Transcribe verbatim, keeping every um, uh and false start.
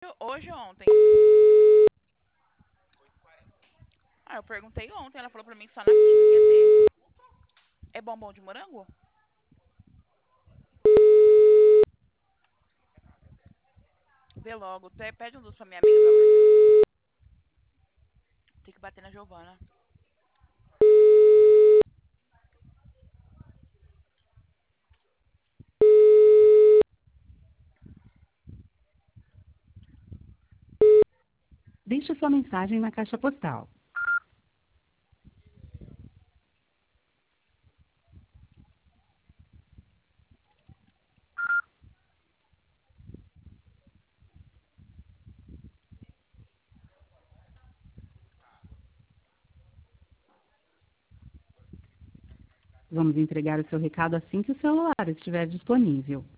Hoje ou ontem? Ah, eu perguntei ontem, ela falou pra mim só na quinta que ia ter. É bombom de morango? Vê logo. Te- Pede um dos pra minha amiga, por favor. Tem que bater na Giovana. Deixe sua mensagem na caixa postal. Vamos entregar o seu recado assim que o celular estiver disponível.